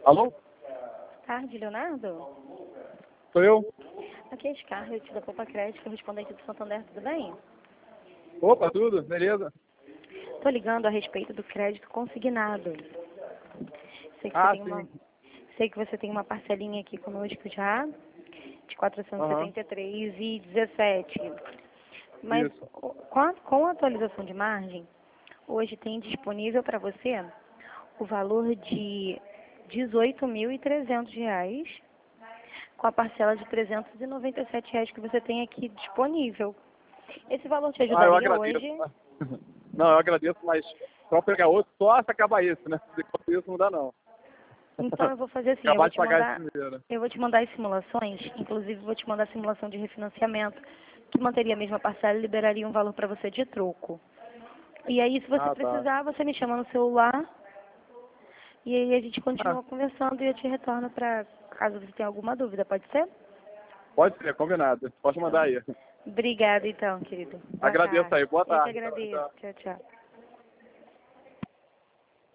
Alô? Boa tarde, Leonardo. Sou eu? Aqui é Scarlett, da Poupa Crédito, correspondente do Santander, tudo bem? Opa, tudo? Beleza? Estou ligando a respeito do crédito consignado. Sei que, Sim. sei que você tem uma parcelinha aqui conosco já, de R$ Aham. 473,17. Mas Isso. com a atualização de margem, hoje tem disponível para você o valor de R$ 18.300, com a parcela de R$ 397 que você tem aqui disponível. Esse valor te Eu ajudaria agradeço. hoje? Não, eu agradeço, mas só pegar outro, só se acabar esse, né? Se acabar isso, não dá não. Então eu vou fazer assim, Acabar de pagar esse primeiro. eu vou te mandar as simulações, inclusive vou te mandar a simulação de refinanciamento, que manteria a mesma parcela e liberaria um valor para você de troco. E aí, se você Tá. precisar, você me chama no celular e aí a gente Ah, continua conversando e eu te retorno para caso você tenha alguma dúvida, pode ser? pode ser, combinado. Pode mandar Então, aí. obrigada então, querido. Boa Agradeço tarde. aí. Boa Eu que tarde. Tchau, agradeço. tchau. Tchau, tchau.